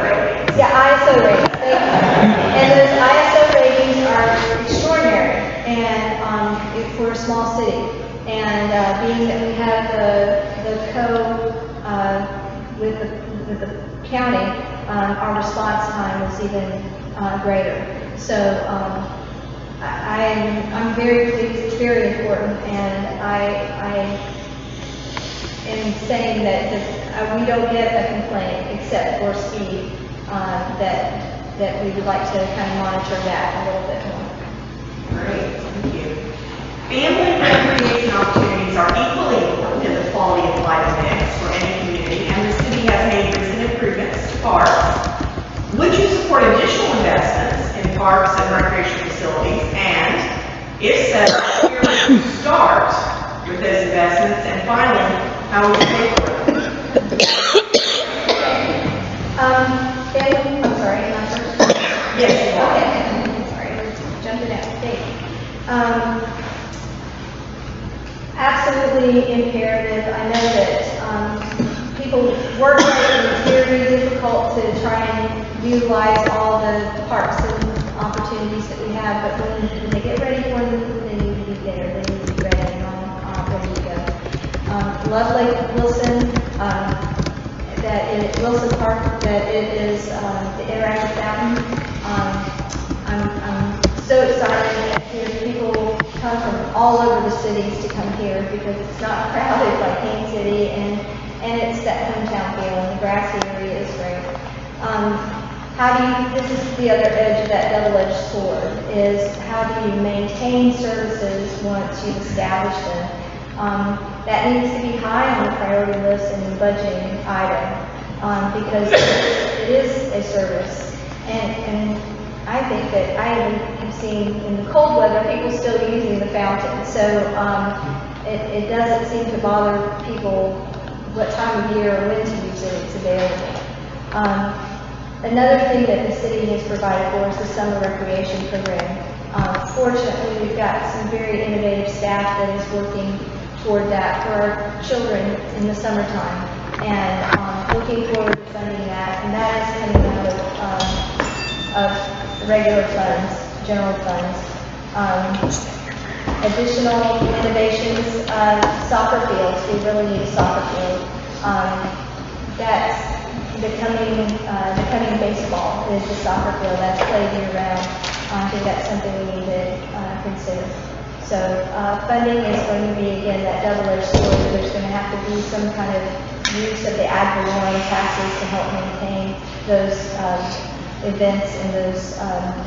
ratings. Yeah, I S O ratings, thank you. And those I S O ratings are extraordinary, and, um, if we're a small city. And, uh, being that we have the, the co, uh, with the, with the county, um, our response time is even, uh, greater. So, um, I, I am, I'm very pleased, it's very important, and I, I am saying that, that uh, we don't get a complaint except for speed, uh, that, that we would like to kind of monitor that a little bit more. Great, thank you. Family and recreation opportunities are equally important in the quality of life mix for any community, and the city has made recent improvements to parks. Would you support additional investments in parks and recreation facilities? And if so, where would you start with those investments? And finally, how would you pay for them? Um, family, I'm sorry, am I first? Yes, you are. Okay, sorry, jumping out of date. Um, absolutely imperative. I know that, um, people work hard and it's very difficult to try and utilize all the parks and opportunities that we have, but when, when they get ready for them, they need to be there. They need to be ready and on, uh, ready to go. Um, love Lake Wilson, um, that it, Wilson Park, that it is, um, the interactive fountain. Um, I'm, I'm so excited that here people come from all over the cities to come here because it's not crowded like Kansas City, and, and it's that hometown feel, and the grassy area is great. Um, how do you, this is the other edge of that double-edged sword, is how do you maintain services once you've established them? Um, that needs to be high on the priority list and the budgeting item, um, because it is a service. And, and I think that I even have seen in the cold weather, people still using the fountain. So, um, it, it doesn't seem to bother people what time of year or when to use it, it's available. Um, another thing that the city has provided for us is the summer recreation program. Um, fortunately, we've got some very innovative staff that is working toward that for our children in the summertime. And, um, looking forward to funding that, and that is coming out of, um, of regular funds, general funds. Um, additional innovations, uh, soccer fields, we really need a soccer field. Um, that's becoming, uh, becoming baseball is the soccer field, that's played year round. I think that's something we need to, uh, consider. So, uh, funding is going to be, again, that double-edged sword. There's going to have to be some kind of use of the ad valorem taxes to help maintain those, um, events and those, um,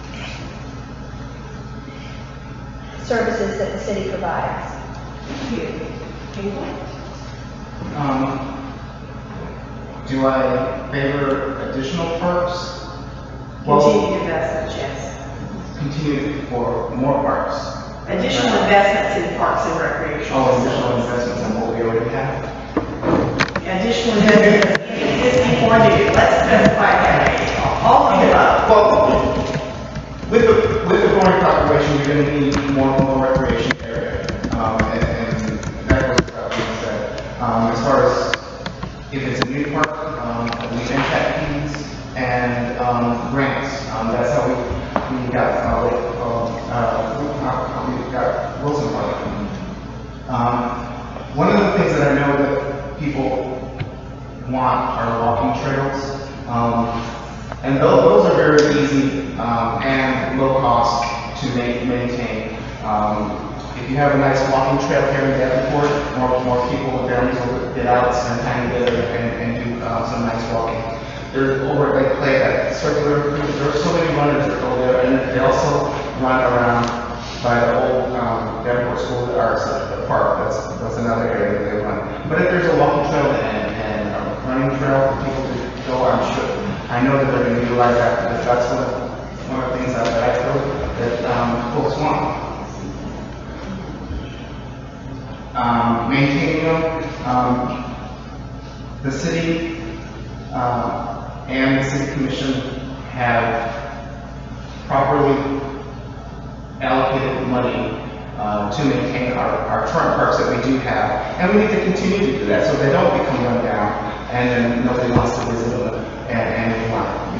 services that the city provides. Thank you. Caitlin? Um, do I favor additional parks? Well, Continued investments, yes. continue for more parks. Additional investments in parks and recreation. Oh, additional investments in what we already have. Additional investments in existing or new. Let's specify that. All of the above. Well, with the, with the growing population, you're gonna need more and more recreation area. Um, and, and that goes without being said. Um, as far as if it's a new park, um, we impact fees and, um, grants. Um, that's how we, we got, uh, like, uh, uh, how we got Wilson Park. Um, one of the things that I know that people want are walking trails. Um, and those, those are very easy, um, and low cost to make, maintain. Um, if you have a nice walking trail here in Davenport, more, more people with families will get out, spend time together, and, and do, uh, some nice walking. There's over, they play at circular, there are so many runners that go there, and they also run around by the old, um, Davenport School of the Arts, the park, that's, that's another area that they run. But if there's a walking trail and, and a running trail for people to go, I'm sure, I know that they're gonna utilize that, because that's one of, one of the things that, that I feel that, um, folks want. Um, maintaining them, um, the city, uh, and the city commission have properly allocated money uh, to maintain our, our current parks that we do have, and we need to continue to do that so they don't become run down and then nobody wants to visit them and, and we want,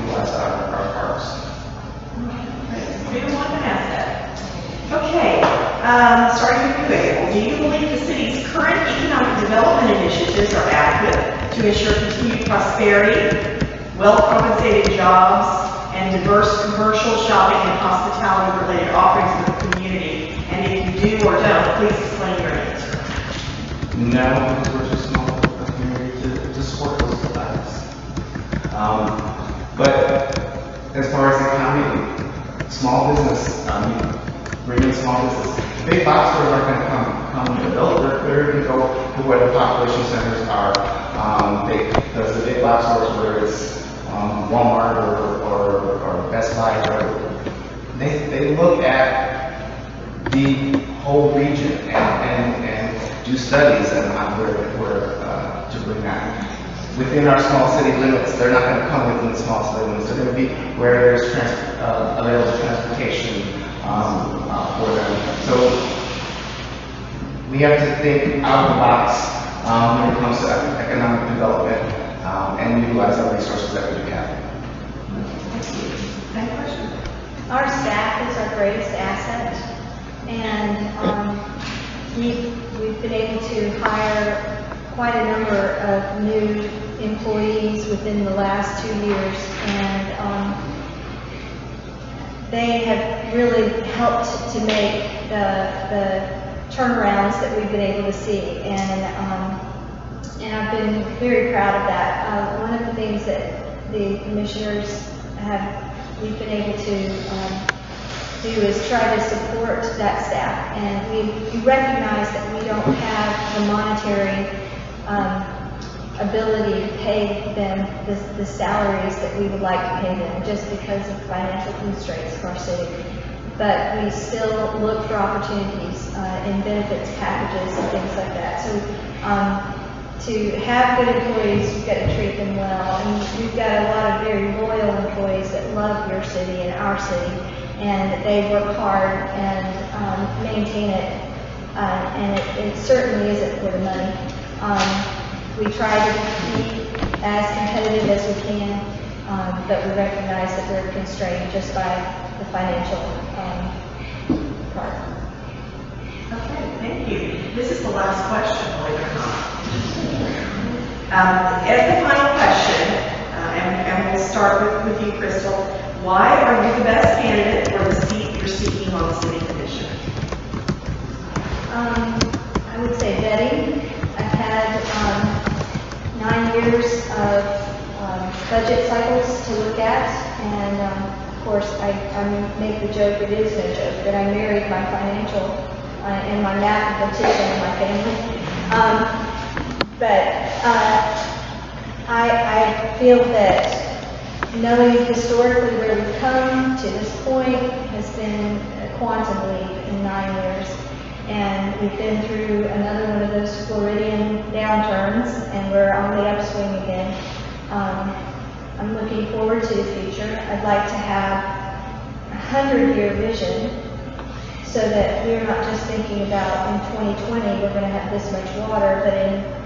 Um, starting with you, Abel, do you believe the city's current economic development initiatives are adequate to ensure continued prosperity, well-compensated jobs, and diverse commercial, shopping, and hospitality-related offerings to the community? And if you do or don't, please explain your answer. No, because we're too small of a community to, to support those items. Um, but as far as the economy, small business, I mean, bring in small business. Big box stores aren't going to come, come to build. They're, they're going to go to where the population centers are. Um, they, because the big box stores, whether it's um, Walmart or, or, or Best Buy, or they, they look at the whole region and, and, and do studies on on where, where uh, to bring that. Within our small city limits, they're not going to come within the small city limits. They're going to be where there's trans, uh, available transportation um, uh, for them. So we have to think out of the box um, when it comes to economic development um, and utilize our resources that we do have. Any questions? Our staff is our greatest asset, and um, we've, we've been able to hire quite a number of new employees within the last two years, and um, they have really helped to make the, the turnarounds that we've been able to see, and um, and I've been very proud of that. Uh, one of the things that the commissioners have, we've been able to um, do is try to support that staff, and we, we recognize that we don't have the monetary um, ability to pay them the, the salaries that we would like to pay them just because of financial constraints of our city. But we still look for opportunities uh, in benefits packages and things like that. So um, to have good employees, you've got to treat them well. And we've got a lot of very loyal employees that love your city and our city, and they work hard and um, maintain it. Uh, and it, it certainly isn't for the money. Um, we try to be as competitive as we can, um, but we recognize that we're constrained just by the financial um, part. Okay, thank you. This is the last question, believe it or not. Um, as the final question, uh, and, and we'll start with, with you, Crystal, why are you the best candidate for the seat you're seeking on the city commission? Um, I would say vetting. I've had um, nine years of um, budget cycles to look at, and um, of course I, I make the joke, it is no joke, that I married my financial uh, and my mathematician in my family. Um, but uh, I, I feel that knowing historically where we've come to this point has been a quantum leap in nine years. And we've been through another one of those Floridian downturns, and we're on the upswing again. Um, I'm looking forward to the future. I'd like to have a hundred-year vision so that we're not just thinking about in twenty twenty we're going to have this much water, but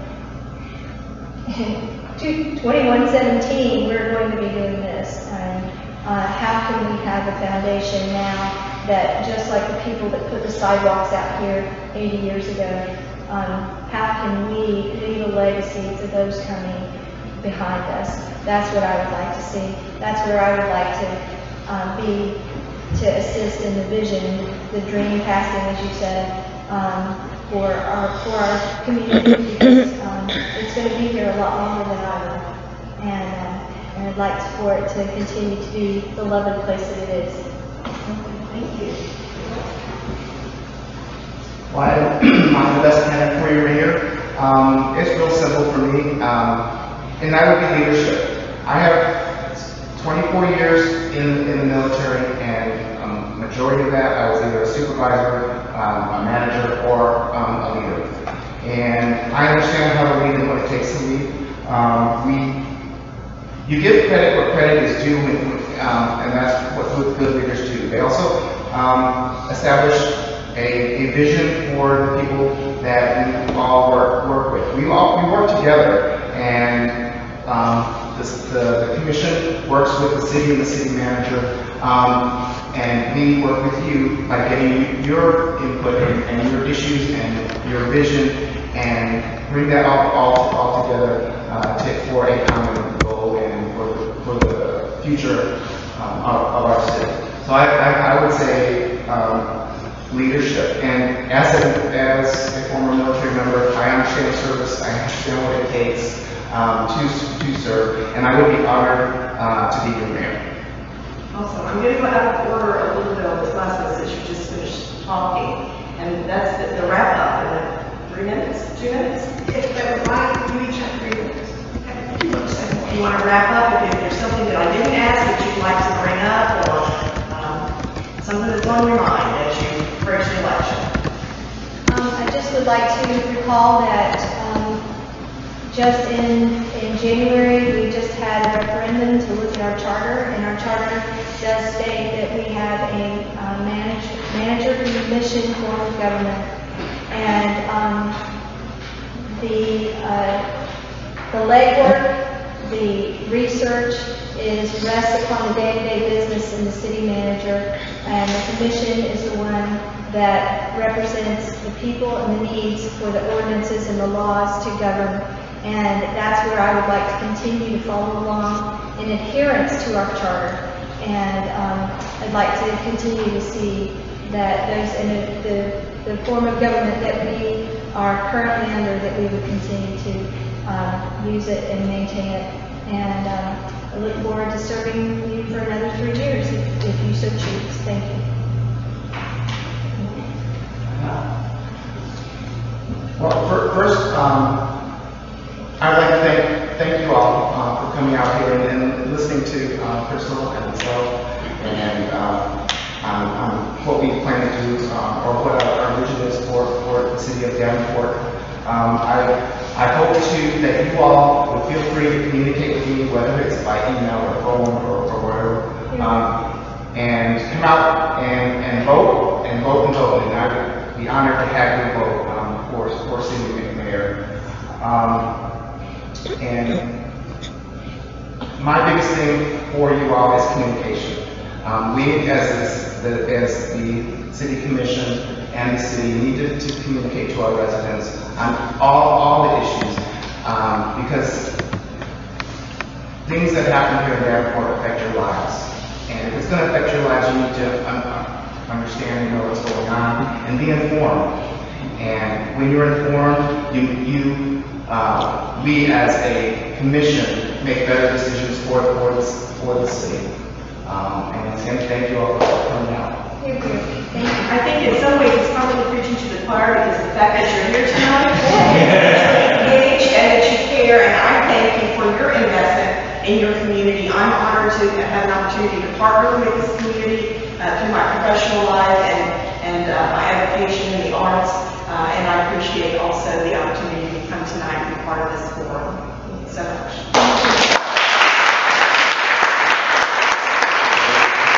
in, in twenty-one seventeen we're going to be doing this. And uh, how can we have a foundation now that, just like the people that put the sidewalks out here eighty years ago, um, how can we leave a legacy to those coming behind us? That's what I would like to see. That's where I would like to um, be, to assist in the vision, the dream passing, as you said, um, for our for our community, because um, it's going to be here a lot longer than I will, and uh, and I'd like for it to continue to be the lovely place that it is. Thank you. Well, I'm the best candidate for you right here. Um, it's real simple for me, um, and that would be leadership. I have twenty-four years in, in the military, and um, majority of that I was either a supervisor, um, a manager, or um, a leader. And I understand how to lead and what it takes to lead. Um, we, you give credit where credit is due, um, and that's what good leaders do. They also um, establish a, a vision for the people that we all work, work with. We all we work together, and um, this, the, the commission works with the city and the city manager. Um, and we work with you by getting your input and, and your issues and your vision, and bring that all, all, all together uh, to, for a common goal and for the, for the future um, of, of our city. So I, I, I would say um, leadership, and as a, as a former military member, I understand service, I understand what it takes um, to, to serve, and I would be honored uh, to be your mayor. Awesome. I'm going to go out of order a little bit on this last one since you just finished talking. And that's the, the wrap up in like three minutes, two minutes. If that would like, you each have three minutes. Okay, you want to say more? If you want to wrap up, if there's something that I didn't ask that you'd like to bring up, or um, something that's on your mind as you approach the election. Um, I just would like to recall that, um, just in, in January, we just had a referendum to look at our charter, and our charter does state that we have a uh, manage, manager commission form of government. And um, the, uh, the legwork, the research is rests upon the day-to-day business in the city manager, and the commission is the one that represents the people and the needs for the ordinances and the laws to govern. And that's where I would like to continue to follow along in adherence to our charter. And um, I'd like to continue to see that those, and the, the form of government that we are currently under, that we would continue to um, use it and maintain it. And um, I look forward to serving you for another three years if, if you so choose. Thank you. Well, fir- first, um, I'd like to thank, thank you all uh, for coming out here and, and listening to uh, Crystal and myself, and uh, um, um, what we plan to do, uh, or what our, our vision is for, for the city of Davenport. Um, I, I hope to that you all will feel free to communicate with me, whether it's by email or phone or, or whatever, um, and come out and, and vote, and vote and vote, and I would be honored to have your vote um, for, for city mayor. Um, And my biggest thing for you all is communication. Um, we, as, this, the, as the city commission and the city, need to, to communicate to our residents on all, all the issues, um, because things that happen here in Davenport affect your lives. And if it's going to affect your lives, you need to un understand and know what's going on and be informed. And when you're informed, you, you uh, we as a commission make better decisions for, for, the, for the city. Um, and again, thank you all for coming out. Here, here. Thank you. I think in some ways it's probably preaching to the choir because the fact that you're here tonight, you're engaged and that you care, and I thank you for your investment in your community. I'm honored to have an opportunity to partner with this community uh, through my professional life and, and uh, my avocation in the arts, uh, and I appreciate also the opportunity to come tonight and be part of this forum. So